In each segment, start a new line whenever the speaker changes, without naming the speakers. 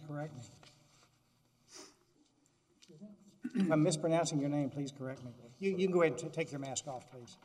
correct me. If I'm mispronouncing your name, please correct me. You can go ahead and take your mask off, please.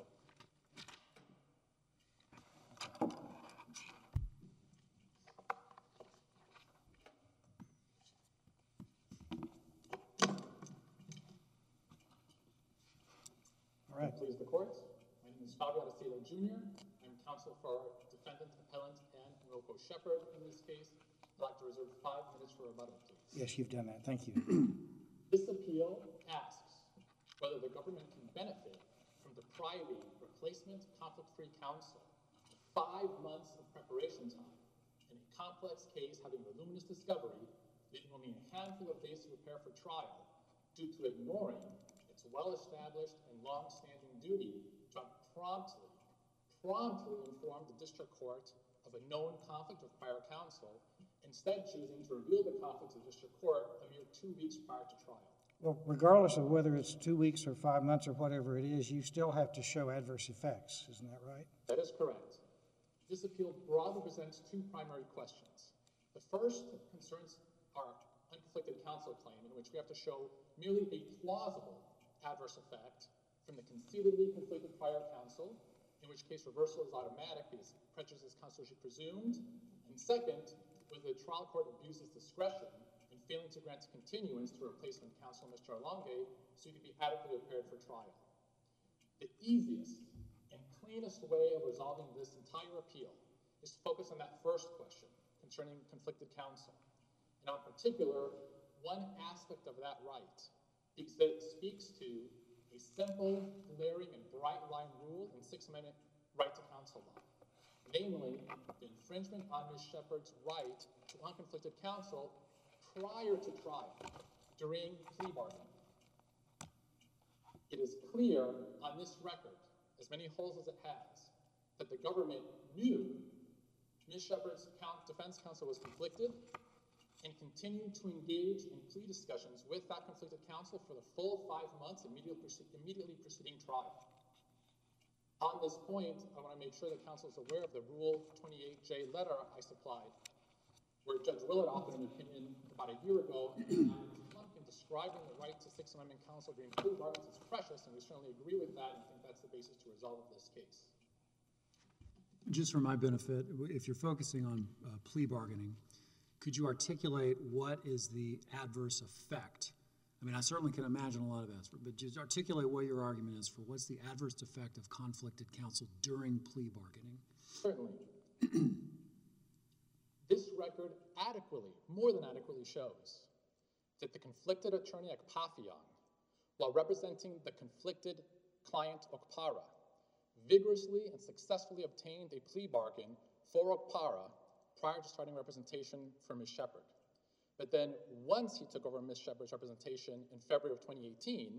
All right.
Please the court. My name is Fabio Aracelo Jr. I'm counsel for defendant, appellant, and Norco Shepard in this case. I'd like to reserve 5 minutes for rebuttal, please.
Yes, you've done that. Thank you.
This appeal asks whether the government can benefit from the Priory Replacement Conflict-Free Counsel, 5 months of preparation time in a complex case having voluminous discovery, leaving only a handful of days to prepare for trial due to ignoring its well-established and long-standing duty to promptly inform the district court of a known conflict of prior counsel, instead choosing to reveal the conflict to the district court a mere 2 weeks prior to trial.
Well, regardless of whether it's 2 weeks or 5 months or whatever it is, you still have to show adverse effects. Isn't that right?
That is correct. This appeal broadly presents 2 primary questions. The first concerns our unconflicted counsel claim, in which we have to show merely a plausible adverse effect from the conceitedly conflicted prior counsel, in which case reversal is automatic because prejudice is constitutionally presumed. And second, whether the trial court abuses discretion in failing to grant continuance to replacement counsel Mr. Arlonge so he could be adequately prepared for trial. The easiest and cleanest way of resolving this entire appeal is to focus on that first question concerning conflicted counsel. And in particular, one aspect of that right, because it speaks to a simple, glaring, and bright-line rule in Sixth Amendment right to counsel law. Namely, the infringement on Ms. Shepard's right to unconflicted counsel prior to trial, during plea bargaining. It is clear on this record, as many holes as it has, that the government knew Ms. Shepard's defense counsel was conflicted and continued to engage in plea discussions with that conflicted counsel for the full 5 months immediately preceding trial. On this point, I want to make sure that counsel is aware of the Rule 28J letter I supplied, where Judge Willard authored an opinion about a year ago in describing the right to Sixth Amendment counsel during plea bargains is precious, and we certainly agree with that and think that's the basis to resolve this case.
Just for my benefit, if you're focusing on plea bargaining, could you articulate what is the adverse effect? I mean, I certainly can imagine a lot of that, but just articulate what your argument is for what's the adverse effect of conflicted counsel during plea bargaining.
Certainly. This record adequately, more than adequately, shows that the conflicted attorney Ekpafiong, while representing the conflicted client Okpara, vigorously and successfully obtained a plea bargain for Okpara prior to starting representation for Ms. Shepard. But then once he took over Ms. Shepard's representation in February of 2018,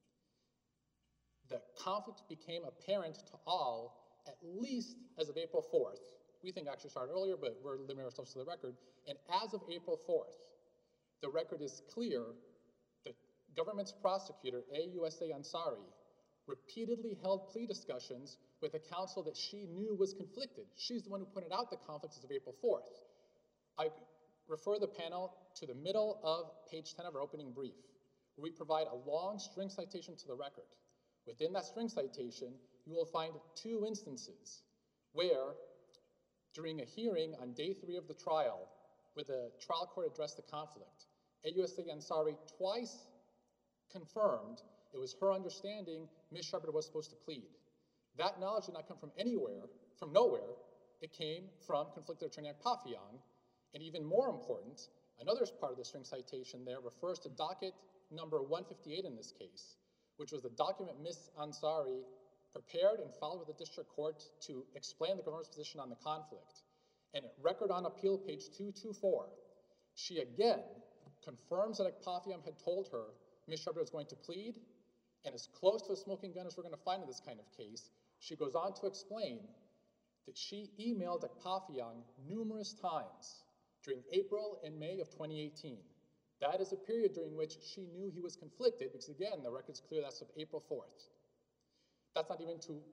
the conflict became apparent to all at least as of April 4th. We think actually started earlier, but we're limiting ourselves to the record. And as of April 4th, the record is clear that government's prosecutor, AUSA Ansari, repeatedly held plea discussions with a counsel that she knew was conflicted. She's the one who pointed out the conflicts as of April 4th. I refer the panel to the middle of page 10 of our opening brief, where we provide a long string citation to the record. Within that string citation, you will find 2 instances where, during a hearing on day 3 of the trial, where the trial court addressed the conflict, AUSA Ansari twice confirmed it was her understanding Ms. Shepard was supposed to plead. That knowledge did not come from anywhere, from nowhere. It came from conflicted attorney Ekpafiong, and even more important, another part of the string citation there refers to docket number 158 in this case, which was the document Ms. Ansari prepared and filed with the district court to explain the government's position on the conflict. And at Record on Appeal, page 224, she again confirms that Ekpafiong had told her Ms. Shepard was going to plead, and as close to a smoking gun as we're going to find in this kind of case, she goes on to explain that she emailed Ekpafiong numerous times during April and May of 2018. That is a period during which she knew he was conflicted, because again, the record's clear that's of April 4th. That's not even to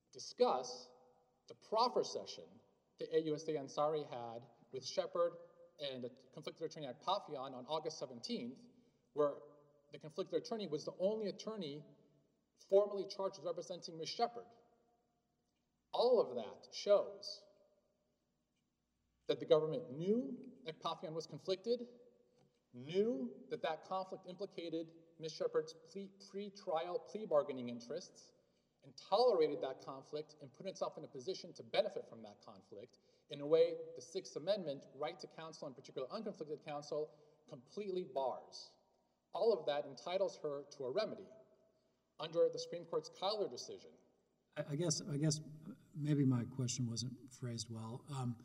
discuss the proffer session that AUSA Ansari had with Shepard and the conflicted attorney at Papillon on August 17th, where the conflicted attorney was the only attorney formally charged with representing Ms. Shepard. All of that shows that the government knew that Papillon was conflicted, knew that that conflict implicated Ms. Shepard's pre-trial plea bargaining interests, and tolerated that conflict and put itself in a position to benefit from that conflict in a way the Sixth Amendment right to counsel, in particular unconflicted counsel, completely bars. All of that entitles her to a remedy under the Supreme Court's Kyler decision.
I guess maybe my question wasn't phrased well.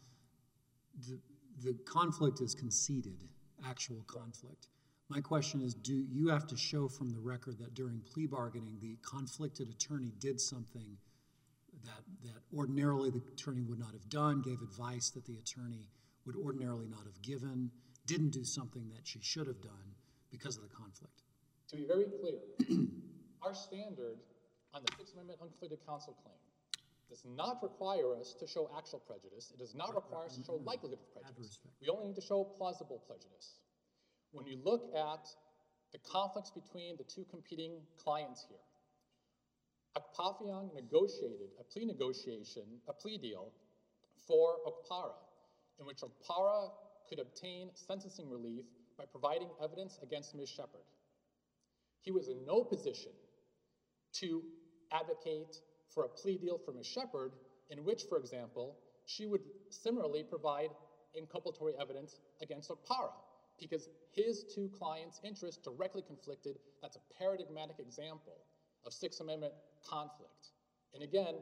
The conflict is conceded, actual conflict. My question is, do you have to show from the record that during plea bargaining, the conflicted attorney did something that ordinarily the attorney would not have done, gave advice that the attorney would ordinarily not have given, didn't do something that she should have done because of the conflict?
To be very clear, our standard on the Sixth Amendment unconflicted counsel claim does not require us to show actual prejudice. It does not require us to show likelihood of prejudice. We only need to show plausible prejudice. When you look at the conflicts between the two competing clients here, Akpafian negotiated a plea deal for Okpara, in which Okpara could obtain sentencing relief by providing evidence against Ms. Shepard. He was in no position to advocate for a plea deal for Ms. Shepard, in which, for example, she would similarly provide inculpatory evidence against Okpara, because his two clients' interests directly conflicted. That's a paradigmatic example of Sixth Amendment conflict. And again,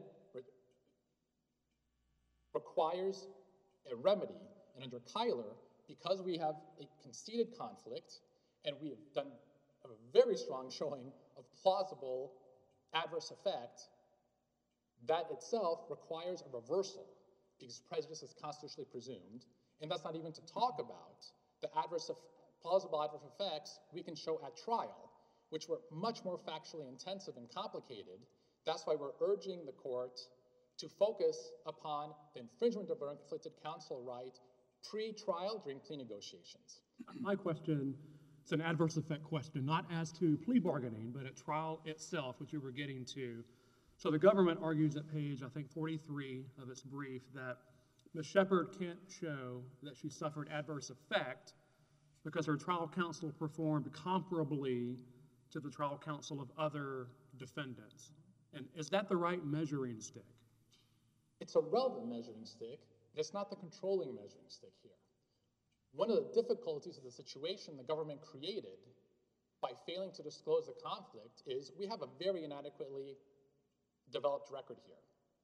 requires a remedy. And under Kyler, because we have a conceded conflict, and we have done a very strong showing of plausible adverse effect, that itself requires a reversal, because prejudice is constitutionally presumed. And that's not even to talk about the plausible adverse effects we can show at trial, which were much more factually intensive and complicated. That's why we're urging the court to focus upon the infringement of our unconflicted counsel right pre-trial during plea negotiations.
My question is an adverse effect question, not as to plea bargaining, but at trial itself, which you were getting to. So the government argues at page, I think, 43 of its brief that Ms. Shepard can't show that she suffered adverse effect because her trial counsel performed comparably to the trial counsel of other defendants. And is that the right measuring stick?
It's a relevant measuring stick, but it's not the controlling measuring stick here. One of the difficulties of the situation the government created by failing to disclose the conflict is we have a very inadequately developed record here.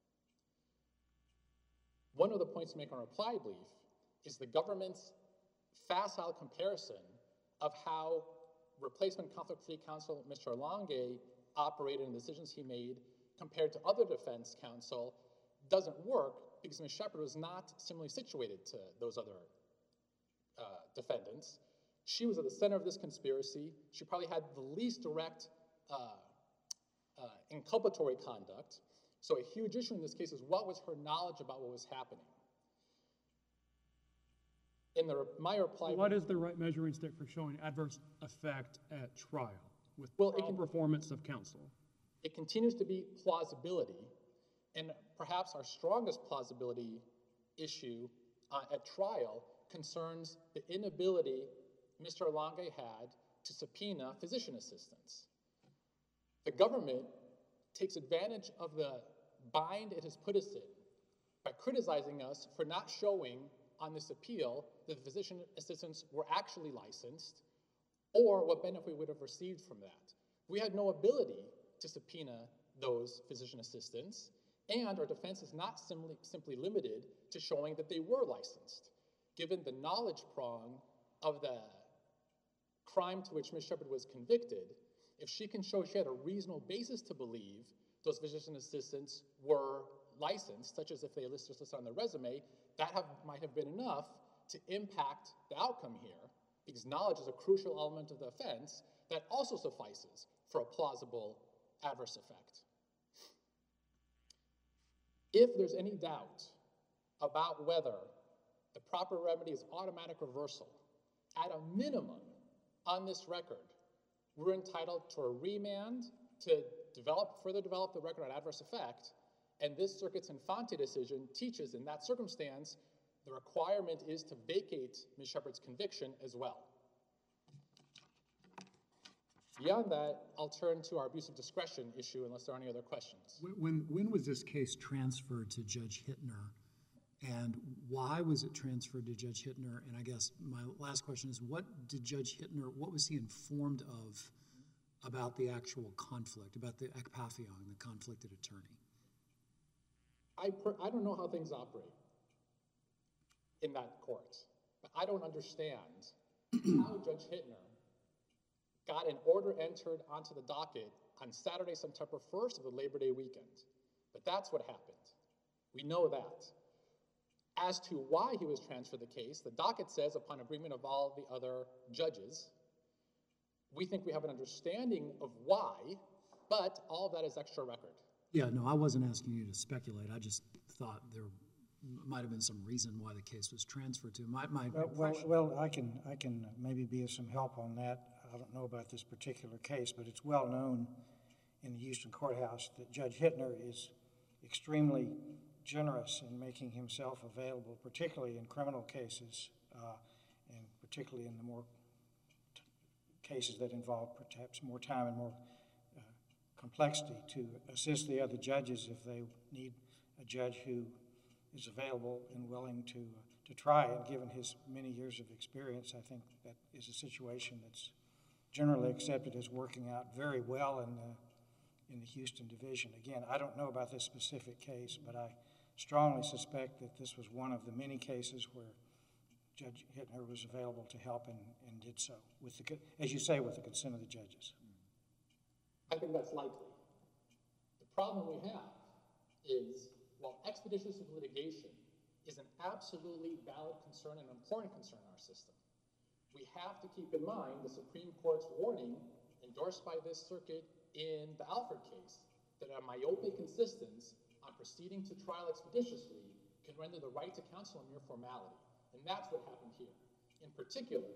One of the points to make on reply brief is the government's facile comparison of how replacement conflict-free counsel Mr. Lange operated and decisions he made compared to other defense counsel doesn't work because Ms. Shepard was not similarly situated to those other defendants. She was at the center of this conspiracy. She probably had the least direct inculpatory conduct. So a huge issue in this case is what was her knowledge about what was happening? In my reply,
What is the right measuring stick for showing adverse effect at trial with trial performance of counsel?
It continues to be plausibility, and perhaps our strongest plausibility issue at trial concerns the inability Mr. Lange had to subpoena physician assistants. The government takes advantage of the bind it has put us in by criticizing us for not showing on this appeal that the physician assistants were actually licensed or what benefit we would have received from that. We had no ability to subpoena those physician assistants, and our defense is not simply limited to showing that they were licensed. Given the knowledge prong of the crime to which Ms. Shepard was convicted, if she can show she had a reasonable basis to believe those physician assistants were licensed, such as if they listed on their resume, that might have been enough to impact the outcome here, because knowledge is a crucial element of the offense that also suffices for a plausible adverse effect. If there's any doubt about whether the proper remedy is automatic reversal. At a minimum, on this record, we're entitled to a remand to further develop the record on adverse effect, and this circuit's Infante decision teaches in that circumstance, the requirement is to vacate Ms. Shepard's conviction as well. Beyond that, I'll turn to our abuse of discretion issue unless there are any other questions.
When was this case transferred to Judge Hittner, and why was it transferred to Judge Hittner? And I guess my last question is, what was he informed of about the actual conflict, about the ekpathion, the conflicted attorney?
I don't know how things operate in that court, but I don't understand how Judge Hittner got an order entered onto the docket on Saturday, September 1st of the Labor Day weekend. But that's what happened. We know that. As to why he was transferred the case, the docket says, upon agreement of all the other judges, we think we have an understanding of why, but all of that is extra record.
Yeah, no, I wasn't asking you to speculate. I just thought there might have been some reason why the case was transferred to him.
Well, I can maybe be of some help on that. I don't know about this particular case, but it's well known in the Houston courthouse that Judge Hittner is extremely generous in making himself available, particularly in criminal cases, and particularly in the more cases that involve perhaps more time and more complexity, to assist the other judges if they need a judge who is available and willing to try. And given his many years of experience, I think that is a situation that's generally accepted as working out very well in the Houston division. Again, I don't know about this specific case, but I strongly suspect that this was one of the many cases where Judge Hittner was available to help and did so, as you say, with the consent of the judges.
I think that's likely. The problem we have is, while expeditious litigation is an absolutely valid concern and important concern in our system, we have to keep in mind the Supreme Court's warning endorsed by this circuit in the Alford case that a myopic insistence on proceeding to trial expeditiously can render the right to counsel a mere formality. And that's what happened here. In particular,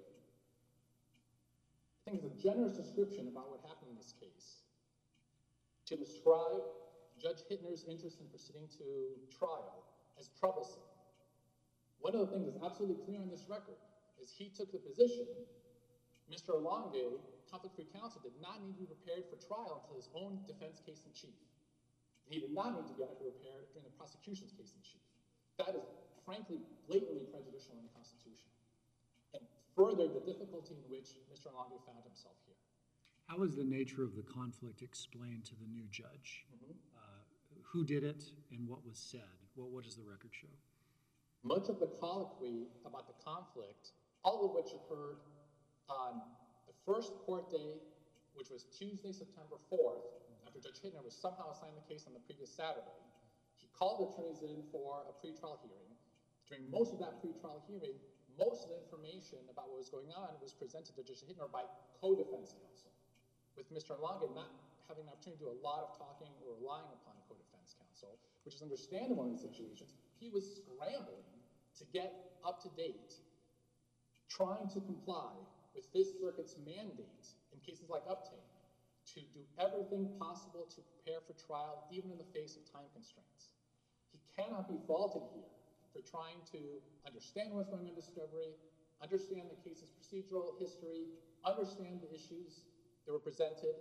I think it's a generous description about what happened in this case to describe Judge Hittner's interest in proceeding to trial as troublesome. One of the things that's absolutely clear on this record is he took the position Mr. Alonge, conflict-free counsel, did not need to be prepared for trial until his own defense case in chief. He did not need to be prepared during the prosecution's case in chief. That is, frankly, blatantly prejudicial in the Constitution, and further the difficulty in which Mr. Alonge found himself here.
How is the nature of the conflict explained to the new judge? Who did it and what was said? What does the record show?
Much of the colloquy about the conflict, all of which occurred on the first court day, which was Tuesday, September 4th, after Judge Hittner was somehow assigned the case on the previous Saturday. He called attorneys in for a pretrial hearing. During most of that pretrial hearing, most of the information about what was going on was presented to Judge Hittner by co-defense counsel, with Mr. Alonge not having an opportunity to do a lot of talking or relying upon co-defense counsel, which is understandable in these situations. He was scrambling to get up to date, trying to comply with this circuit's mandate in cases like Uptain, to do everything possible to prepare for trial, even in the face of time constraints. He cannot be faulted here for trying to understand what's going on in discovery, understand the case's procedural history, understand the issues that were presented,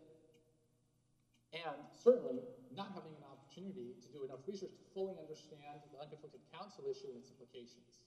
and certainly not having an opportunity to do enough research to fully understand the unconflicted counsel issue and its implications.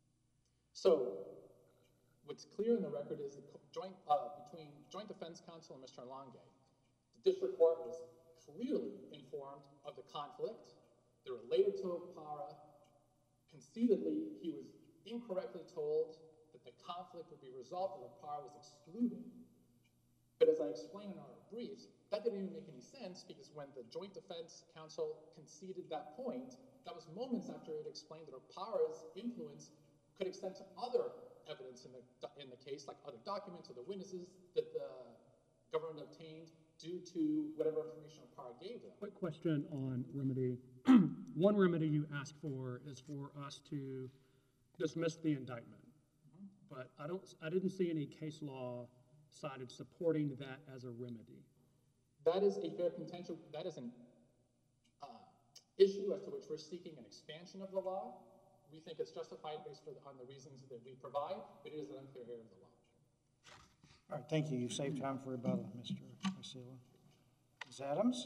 So, what's clear in the record is the between Joint Defense Counsel and Mr. Alonge, the district court was clearly informed of the conflict. They're related to Opara. Conceitedly, he was incorrectly told that the conflict would be resolved and Opara was excluded. But as I explained in our briefs, that didn't even make any sense, because when the Joint Defense Counsel conceded that point, that was moments after it explained that Opara's influence could extend to other evidence in the case, like other documents or the witnesses that the government obtained due to whatever information Opara gave them.
Quick question on remedy. One remedy you ask for is for us to dismissed the indictment. But I didn't see any case law cited supporting that as a remedy.
That is a fair contention. That is an issue as to which we're seeking an expansion of the law. We think it's justified based on the reasons that we provide, but it is an unclear area of the law.
All right, thank you. You've saved time for rebuttal, Mr. Arcila. Ms. Adams?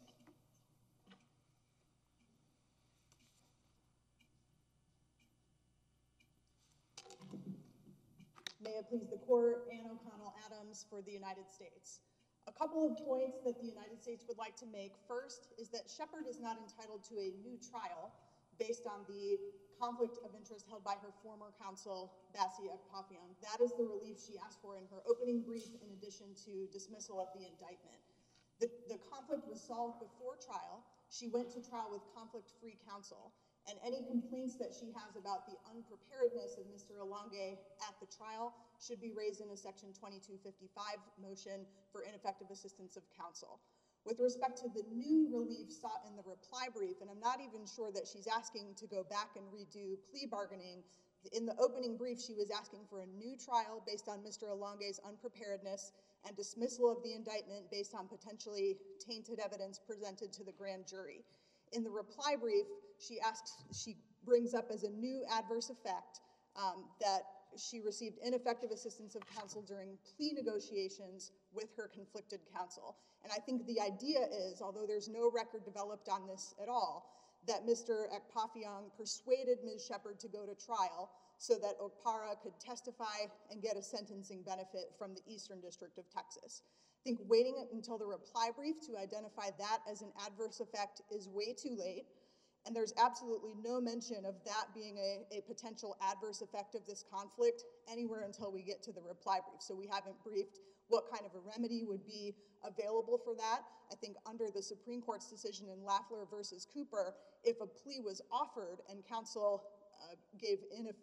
May it please the court, Ann O'Connell Adams for the United States. A couple of points that the United States would like to make. First is that Shepard is not entitled to a new trial based on the conflict of interest held by her former counsel, Bassi Ekpafian. That is the relief she asked for in her opening brief in addition to dismissal of the indictment. The conflict was solved before trial. She went to trial with conflict-free counsel, and any complaints that she has about the unpreparedness of Mr. Alonge at the trial should be raised in a Section 2255 motion for ineffective assistance of counsel. With respect to the new relief sought in the reply brief, and I'm not even sure that she's asking to go back and redo plea bargaining, in the opening brief she was asking for a new trial based on Mr. Alonge's unpreparedness and dismissal of the indictment based on potentially tainted evidence presented to the grand jury. In the reply brief, she brings up as a new adverse effect that she received ineffective assistance of counsel during plea negotiations with her conflicted counsel. And I think the idea is, although there's no record developed on this at all, that Mr. Ekpafian persuaded Ms. Shepard to go to trial so that Okpara could testify and get a sentencing benefit from the Eastern District of Texas. I think waiting until the reply brief to identify that as an adverse effect is way too late. And there's absolutely no mention of that being a potential adverse effect of this conflict anywhere until we get to the reply brief. So we haven't briefed what kind of a remedy would be available for that. I think under the Supreme Court's decision in Lafler versus Cooper, if a plea was offered and counsel gave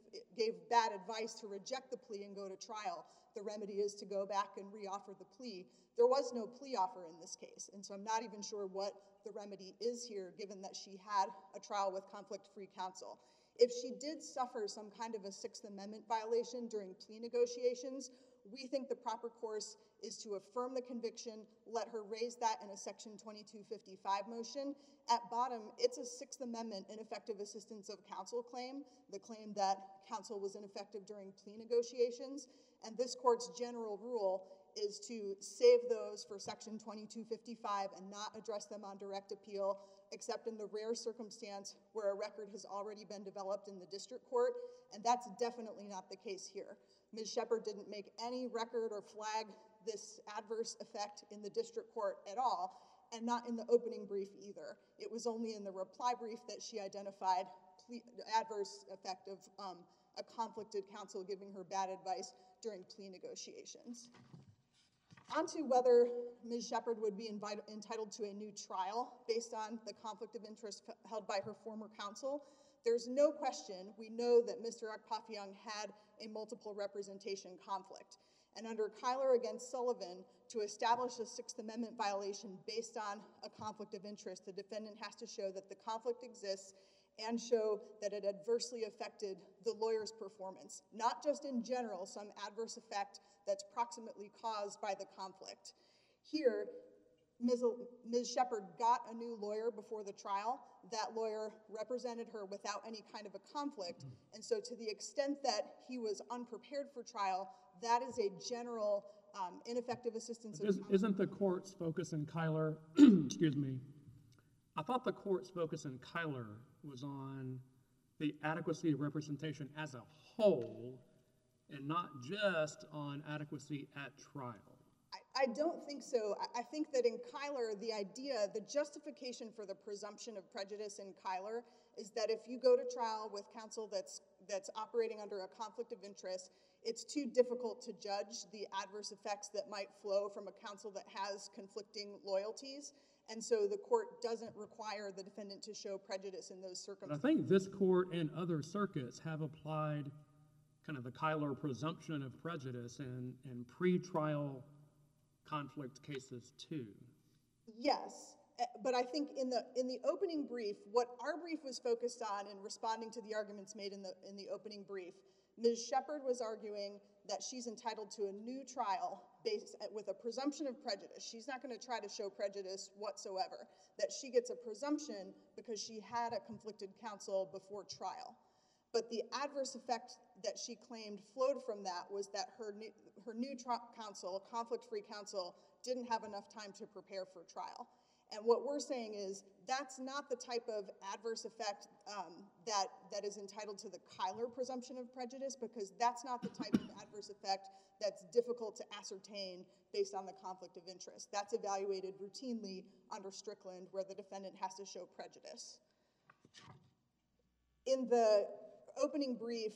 bad advice to reject the plea and go to trial, the remedy is to go back and reoffer the plea. There was no plea offer in this case, and so I'm not even sure what the remedy is here, given that she had a trial with conflict-free counsel. If she did suffer some kind of a Sixth Amendment violation during plea negotiations, we think the proper course is to affirm the conviction, let her raise that in a Section 2255 motion. At bottom, it's a Sixth Amendment ineffective assistance of counsel claim, the claim that counsel was ineffective during plea negotiations, and this court's general rule is to save those for Section 2255 and not address them on direct appeal, except in the rare circumstance where a record has already been developed in the district court, and that's definitely not the case here. Ms. Shepard didn't make any record or flag this adverse effect in the district court at all, and not in the opening brief either. It was only in the reply brief that she identified adverse effect of a conflicted counsel giving her bad advice during plea negotiations. On to whether Ms. Shepard would be entitled to a new trial based on the conflict of interest held by her former counsel. There's no question we know that Mr. Ekpafian had a multiple representation conflict. And under Kyler against Sullivan, to establish a Sixth Amendment violation based on a conflict of interest, the defendant has to show that the conflict exists and show that it adversely affected the lawyer's performance, not just in general, some adverse effect that's proximately caused by the conflict. Here, Ms. Shepard got a new lawyer before the trial. That lawyer represented her without any kind of a conflict, and so to the extent that he was unprepared for trial, that is a general ineffective assistance of counsel.
Isn't the court's focus in Kyler, excuse me, I thought the court's focus in Kyler was on the adequacy of representation as a whole and not just on adequacy at trial.
I don't think so. I think that in Kyler, the justification for the presumption of prejudice in Kyler is that if you go to trial with counsel that's operating under a conflict of interest, it's too difficult to judge the adverse effects that might flow from a counsel that has conflicting loyalties. And so the court doesn't require the defendant to show prejudice in those circumstances.
But I think this court and other circuits have applied kind of the Kyler presumption of prejudice in pre-trial conflict cases too.
Yes, But I think in the opening brief, what our brief was focused on in responding to the arguments made in the opening brief, Ms. Shepard was arguing that she's entitled to a new trial with a presumption of prejudice. She's not going to try to show prejudice whatsoever, that she gets a presumption because she had a conflicted counsel before trial. But the adverse effect that she claimed flowed from that was that her new counsel, conflict-free counsel, didn't have enough time to prepare for trial. And what we're saying is that's not the type of adverse effect that is entitled to the Kyler presumption of prejudice, because that's not the type of adverse effect that's difficult to ascertain based on the conflict of interest. That's evaluated routinely under Strickland, where the defendant has to show prejudice. In the opening brief,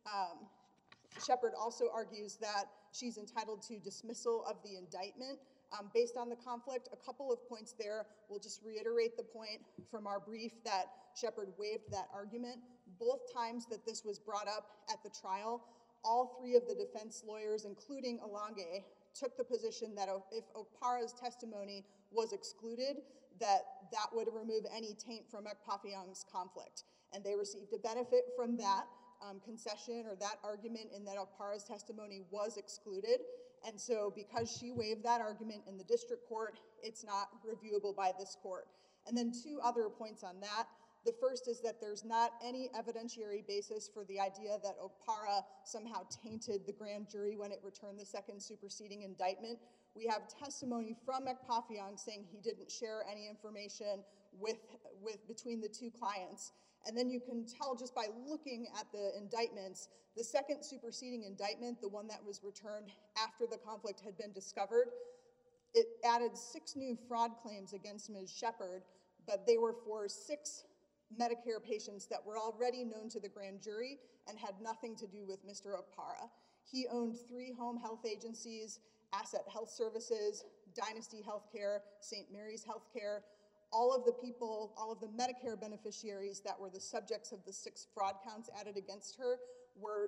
Shepard also argues that she's entitled to dismissal of the indictment based on the conflict. A couple of points there. We'll just reiterate the point from our brief that Shepard waived that argument. Both times that this was brought up at the trial, all three of the defense lawyers, including Alonge, took the position that if Okpara's testimony was excluded, that would remove any taint from Ekpafiong's conflict. And they received a benefit from that concession or that argument in that Okpara's testimony was excluded. And so because she waived that argument in the district court, it's not reviewable by this court. And then two other points on that. The first is that there's not any evidentiary basis for the idea that Okpara somehow tainted the grand jury when it returned the second superseding indictment. We have testimony from Ekpafiong saying he didn't share any information between the two clients. And then you can tell just by looking at the indictments, the second superseding indictment, the one that was returned after the conflict had been discovered, it added 6 new fraud claims against Ms. Shepard, but they were for 6 Medicare patients that were already known to the grand jury and had nothing to do with Mr. Okpara. He owned 3 home health agencies, Asset Health Services, Dynasty Healthcare, St. Mary's Healthcare. All of the Medicare beneficiaries that were the subjects of the 6 fraud counts added against her were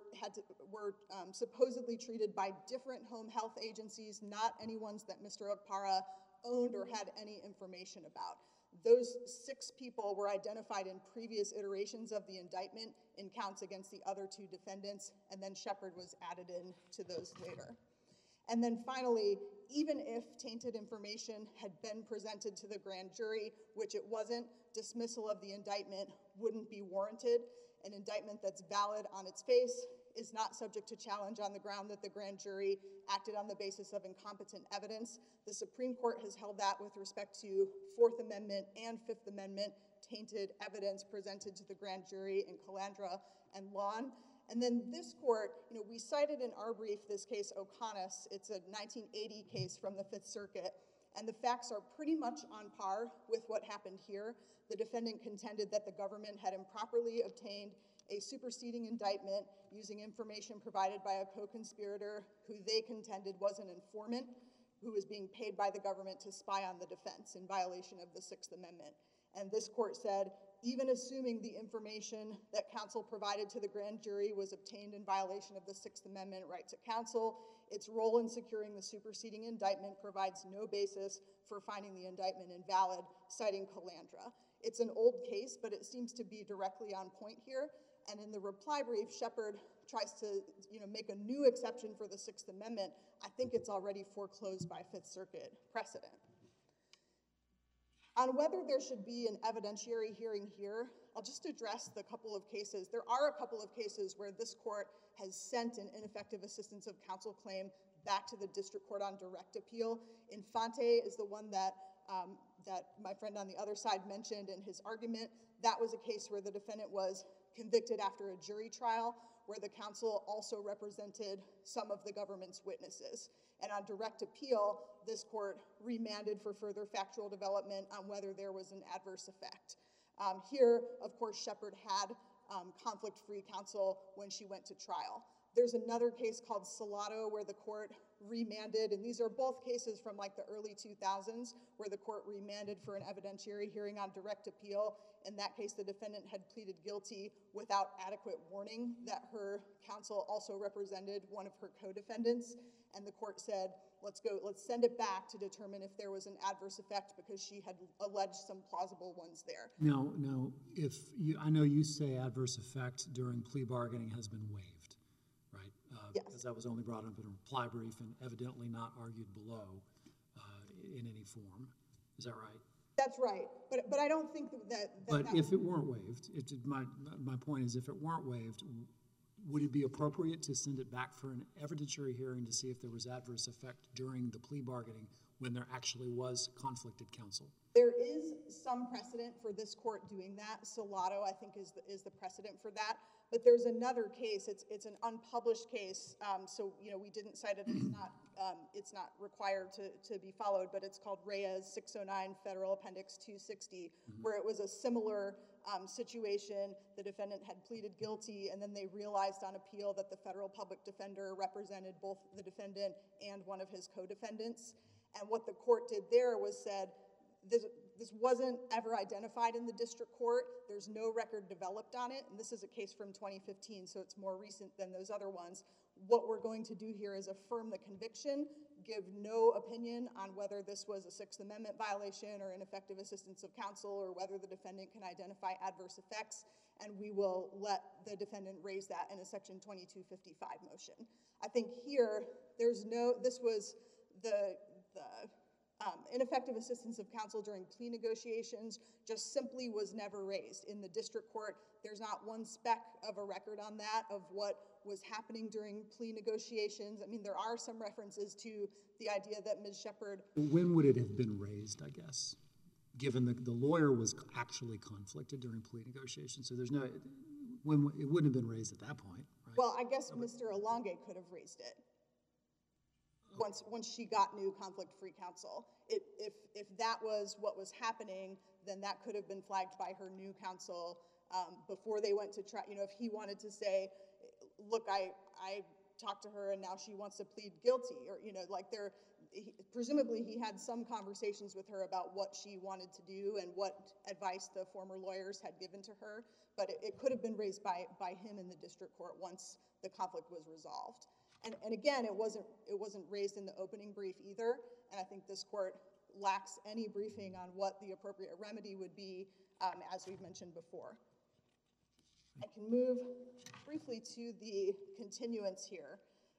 supposedly treated by different home health agencies, not any ones that Mr. Okpara owned or had any information about. Those 6 people were identified in previous iterations of the indictment in counts against the other 2 defendants, and then Shepard was added in to those later. And then finally, even if tainted information had been presented to the grand jury, which it wasn't, dismissal of the indictment wouldn't be warranted. An indictment that's valid on its face is not subject to challenge on the ground that the grand jury acted on the basis of incompetent evidence. The Supreme Court has held that with respect to Fourth Amendment and Fifth Amendment tainted evidence presented to the grand jury in Calandra and Lawn. And then this court, we cited in our brief this case O'Connus. It's a 1980 case from the Fifth Circuit, and the facts are pretty much on par with what happened here. The defendant contended that the government had improperly obtained a superseding indictment using information provided by a co-conspirator who they contended was an informant who was being paid by the government to spy on the defense in violation of the Sixth Amendment. And this court said, even assuming the information that counsel provided to the grand jury was obtained in violation of the Sixth Amendment right to counsel, its role in securing the superseding indictment provides no basis for finding the indictment invalid, citing Calandra. It's an old case, but it seems to be directly on point here. And in the reply brief, Shepard tries to make a new exception for the Sixth Amendment. I think it's already foreclosed by Fifth Circuit precedent. On whether there should be an evidentiary hearing here, I'll just address the couple of cases. There are a couple of cases where this court has sent an ineffective assistance of counsel claim back to the district court on direct appeal. Infante is the one that my friend on the other side mentioned in his argument. That was a case where the defendant was convicted after a jury trial, where the counsel also represented some of the government's witnesses. And on direct appeal, this court remanded for further factual development on whether there was an adverse effect. Here, of course, Shepard had conflict-free counsel when she went to trial. There's another case called Salato where the court remanded, and these are both cases from like the early 2000s, where the court remanded for an evidentiary hearing on direct appeal. In that case, the defendant had pleaded guilty without adequate warning that her counsel also represented one of her co-defendants. and the court said, let's send it back to determine if there was an adverse effect because she had alleged some plausible ones there.
Now, I know you say adverse effect during plea bargaining has been waived, right?
Yes.
Because that was only brought up in a reply brief and evidently not argued below in any form. Is that right?
That's right, but I don't think that.
But if it weren't waived, my point is, if it weren't waived, would it be appropriate to send it back for an evidentiary hearing to see if there was adverse effect during the plea bargaining when there actually was conflicted counsel?
There is some precedent for this court doing that. Salato, I think, is the precedent for that. But there's another case. It's an unpublished case, so we didn't cite it. It's not required to be followed. But it's called Reyes 609 Federal Appendix 260, where it was a similar situation. The defendant had pleaded guilty, and then they realized on appeal that the federal public defender represented both the defendant and one of his co-defendants. And what the court did there was said, this wasn't ever identified in the district court. There's no record developed on it. And this is a case from 2015, so it's more recent than those other ones. What we're going to do here is affirm the conviction, give no opinion on whether this was a Sixth Amendment violation or ineffective assistance of counsel or whether the defendant can identify adverse effects, and we will let the defendant raise that in a Section 2255 motion. I think here, this was the ineffective assistance of counsel during plea negotiations just simply was never raised. In the district court, there's not one speck of a record on that of what was happening during plea negotiations. I mean, there are some references to the idea that Ms. Shepard...
When would it have been raised, I guess, given the lawyer was actually conflicted during plea negotiations? So it wouldn't have been raised at that point, right?
Well, I guess Mr. Alonge could have raised it once she got new conflict-free counsel. If that was what was happening, then that could have been flagged by her new counsel before they went to try. If he wanted to say, look, I talked to her and now she wants to plead guilty, or presumably he had some conversations with her about what she wanted to do and what advice the former lawyers had given to her, but it could have been raised by him in the district court once the conflict was resolved. And again, it wasn't raised in the opening brief either, and I think this court lacks any briefing on what the appropriate remedy would be, as we've mentioned before. I can move briefly to the continuance here.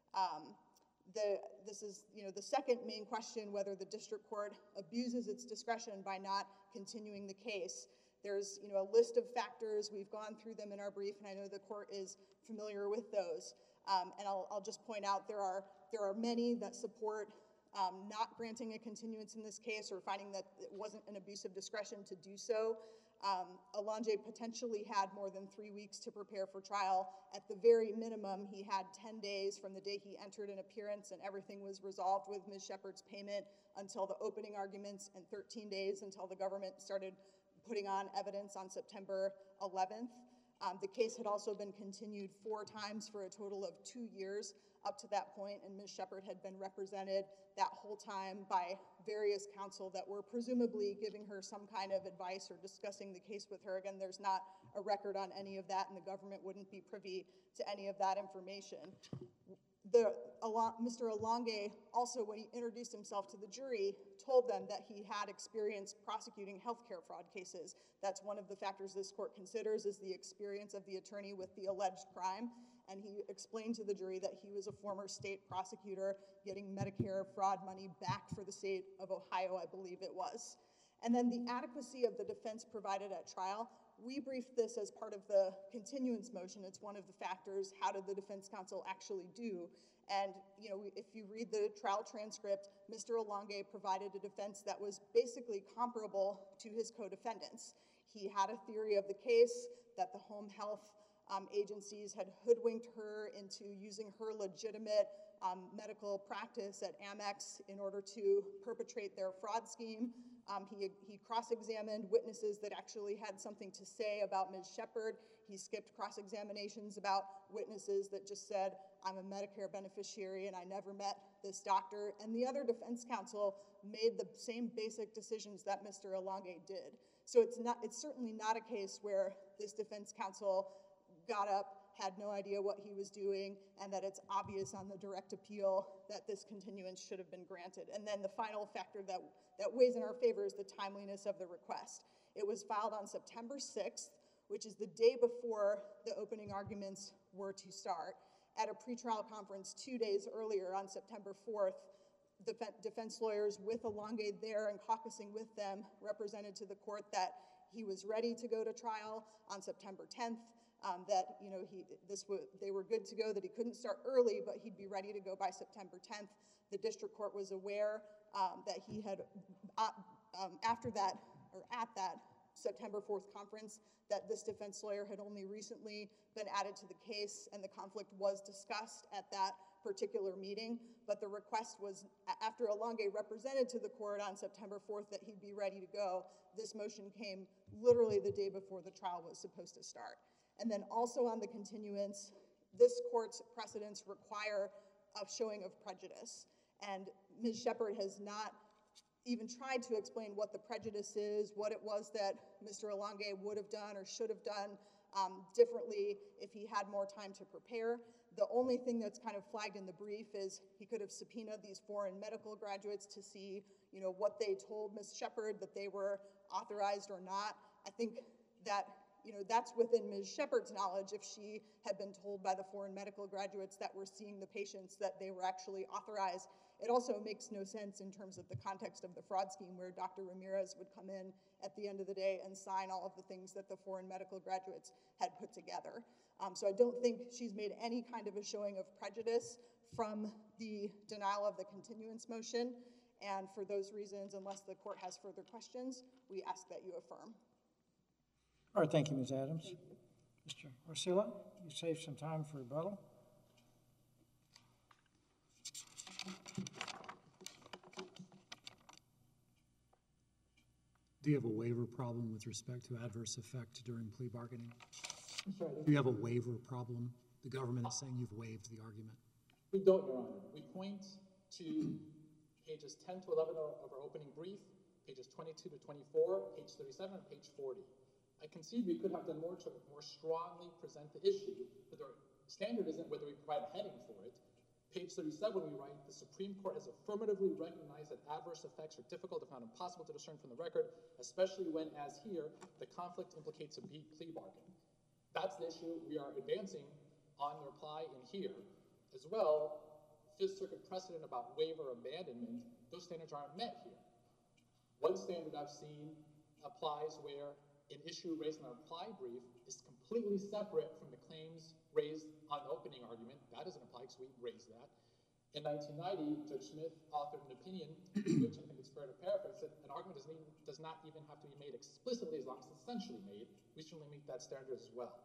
This is the second main question, whether the district court abuses its discretion by not continuing the case. There's a list of factors. We've gone through them in our brief, and I know the court is familiar with those. And I'll just point out there are many that support not granting a continuance in this case or finding that it wasn't an abuse of discretion to do so. Alonge potentially had more than 3 weeks to prepare for trial. At the very minimum, he had 10 days from the day he entered an appearance and everything was resolved with Ms. Shepard's payment until the opening arguments, and 13 days until the government started putting on evidence on September 11th. The case had also been continued 4 times for a total of 2 years up to that point, and Ms. Shepard had been represented that whole time by various counsel that were presumably giving her some kind of advice or discussing the case with her. Again, there's not a record on any of that, and the government wouldn't be privy to any of that information. Mr. Alonge also, when he introduced himself to the jury, told them that he had experience prosecuting healthcare fraud cases. That's one of the factors this court considers, is the experience of the attorney with the alleged crime. And he explained to the jury that he was a former state prosecutor getting Medicare fraud money back for the state of Ohio, I believe it was. And then the adequacy of the defense provided at trial. We briefed this as part of the continuance motion. It's one of the factors. How did the defense counsel actually do? And if you read the trial transcript, Mr. Alonge provided a defense that was basically comparable to his co-defendants. He had a theory of the case that the home health agencies had hoodwinked her into using her legitimate medical practice at Amex in order to perpetrate their fraud scheme. He cross-examined witnesses that actually had something to say about Ms. Shepard. He skipped cross-examinations about witnesses that just said, I'm a Medicare beneficiary and I never met this doctor. And the other defense counsel made the same basic decisions that Mr. Alonge did. So it's certainly not a case where this defense counsel got up, had no idea what he was doing, and that it's obvious on the direct appeal that this continuance should have been granted. And then the final factor that weighs in our favor is the timeliness of the request. It was filed on September 6th, which is the day before the opening arguments were to start. At a pretrial conference 2 days earlier on September 4th, defense lawyers with Alonge there and caucusing with them represented to the court that he was ready to go to trial on September 10th, that they were good to go, that he couldn't start early, but he'd be ready to go by September 10th. The district court was aware that he had, after that, or at that September 4th conference, that this defense lawyer had only recently been added to the case, and the conflict was discussed at that particular meeting. But the request was, after Alonge represented to the court on September 4th that he'd be ready to go, this motion came literally the day before the trial was supposed to start. And then also on the continuance, this court's precedents require a showing of prejudice. And Ms. Shepard has not even tried to explain what the prejudice is, what it was that Mr. Alonge would have done or should have done differently if he had more time to prepare. The only thing that's kind of flagged in the brief is he could have subpoenaed these foreign medical graduates to see, what they told Ms. Shepard, that they were authorized or not. I think that, that's within Ms. Shepard's knowledge if she had been told by the foreign medical graduates that were seeing the patients that they were actually authorized. It also makes no sense in terms of the context of the fraud scheme where Dr. Ramirez would come in at the end of the day and sign all of the things that the foreign medical graduates had put together. So I don't think she's made any kind of a showing of prejudice from the denial of the continuance motion. And for those reasons, unless the court has further questions, we ask that you affirm.
All right, thank you, Ms. Adams. Mr. Orcilla, you saved some time for rebuttal.
Do you have a waiver problem with respect to adverse effect during plea bargaining?
I'm sorry.
Do you have a waiver problem? The government is saying you've waived the argument.
We don't, Your Honor. We point to pages 10 to 11 of our opening brief, pages 22 to 24, page 37, and page 40. I concede we could have done more to more strongly present the issue, but the standard isn't whether we provide a heading for it. Page 37, we write, the Supreme Court has affirmatively recognized that adverse effects are difficult, if not impossible, to discern from the record, especially when, as here, the conflict implicates a plea bargain. That's the issue we are advancing on the reply in here. As well, Fifth Circuit precedent about waiver abandonment, those standards aren't met here. One standard I've seen applies where an issue raised in the reply brief is completely separate from the claims raised on the opening argument. That doesn't apply because we raised that. In 1990, Judge Smith authored an opinion, which I think is fair to paraphrase, that an argument does not even have to be made explicitly as long as it's essentially made. We certainly meet that standard as well.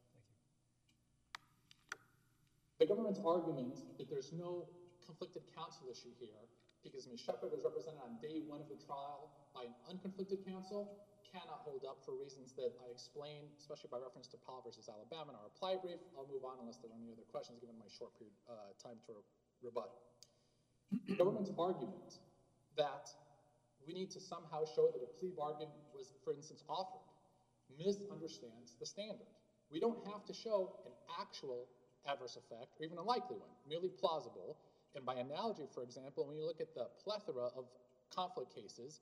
The government's argument that there's no conflicted counsel issue here because Ms. Shepard was represented on day one of the trial by an unconflicted counsel cannot hold up for reasons that I explained, especially by reference to Powell versus Alabama in our reply brief. I'll move on unless there are any other questions given my short period time to rebut. The government's argument that we need to somehow show that a plea bargain was, for instance, offered misunderstands the standard. We don't have to show an actual adverse effect or even a likely one, merely plausible. And by analogy, for example, when you look at the plethora of conflict cases,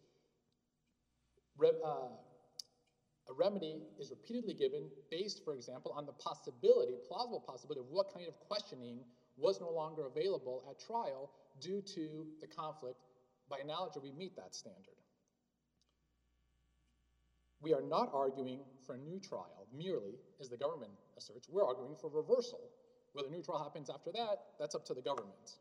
a remedy is repeatedly given based, for example, on the plausible possibility of what kind of questioning was no longer available at trial due to the conflict. By analogy, we meet that standard. We are not arguing for a new trial merely, as the government asserts. We're arguing for reversal. Whether a new trial happens after that, that's up to the government.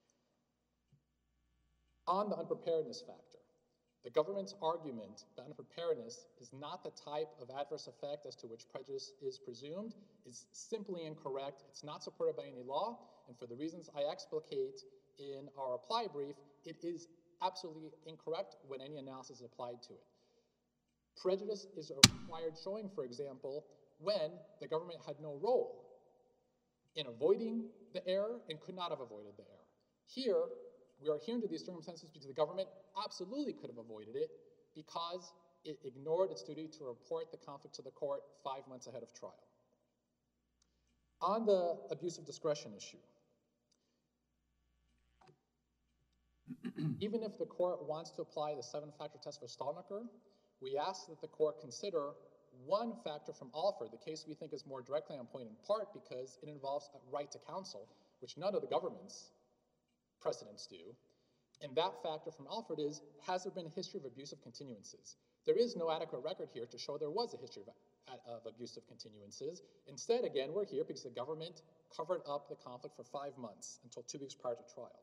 On the unpreparedness factor, the government's argument that unpreparedness is not the type of adverse effect as to which prejudice is presumed is simply incorrect. It's not supported by any law, and for the reasons I explicate in our reply brief, it is absolutely incorrect when any analysis is applied to it. Prejudice is a required showing, for example, when the government had no role in avoiding the error and could not have avoided the error. Here, we are adhering to these circumstances because the government absolutely could have avoided it because it ignored its duty to report the conflict to the court 5 months ahead of trial. On the abuse of discretion issue, even if the court wants to apply the 7-factor test for Stallnacher, we ask that the court consider one factor from Alford, the case we think is more directly on point in part because it involves a right to counsel, which none of the government's precedents do. And that factor from Alford is, has there been a history of abusive continuances? There is no adequate record here to show there was a history of abusive continuances. Instead, again, we're here because the government covered up the conflict for 5 months until 2 weeks prior to trial.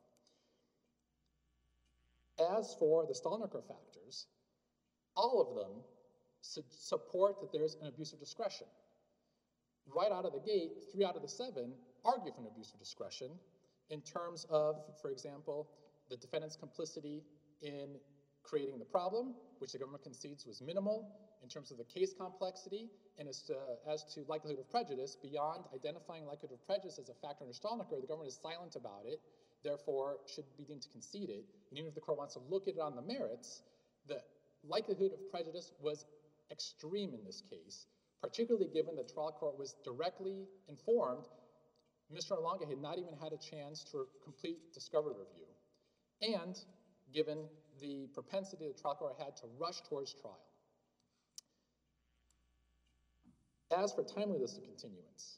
As for the Stallnacher factors, all of them support that there's an abuse of discretion. Right out of the gate, 3 out of the 7 argue for an abuse of discretion in terms of, for example, the defendant's complicity in creating the problem, which the government concedes was minimal, in terms of the case complexity, and as to likelihood of prejudice, beyond identifying likelihood of prejudice as a factor under Stallnacher, the government is silent about it, therefore should be deemed to concede it. And even if the court wants to look at it on the merits, the likelihood of prejudice was extreme in this case, particularly given the trial court was directly informed Mr. Erlanger had not even had a chance to complete discovery review, and given the propensity the trial court had to rush towards trial. As for timeliness of continuance,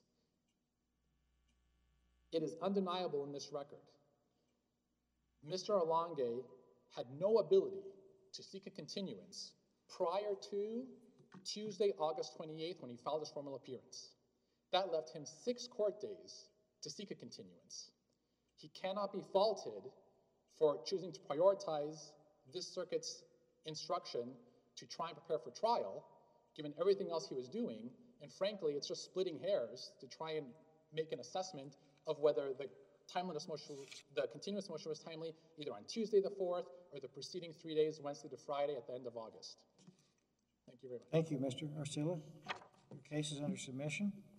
it is undeniable in this record. Mr. Erlanger had no ability to seek a continuance prior to Tuesday, August 28th, when he filed his formal appearance. That left him 6 court days to seek a continuance. He cannot be faulted for choosing to prioritize this circuit's instruction to try and prepare for trial, given everything else he was doing, and frankly, it's just splitting hairs to try and make an assessment of whether the timeliness motion, the continuous motion was timely either on Tuesday the 4th or the preceding 3 days, Wednesday to Friday at the end of August. Thank you very much.
Thank you, Mr. Arcilla. Your case is under submission.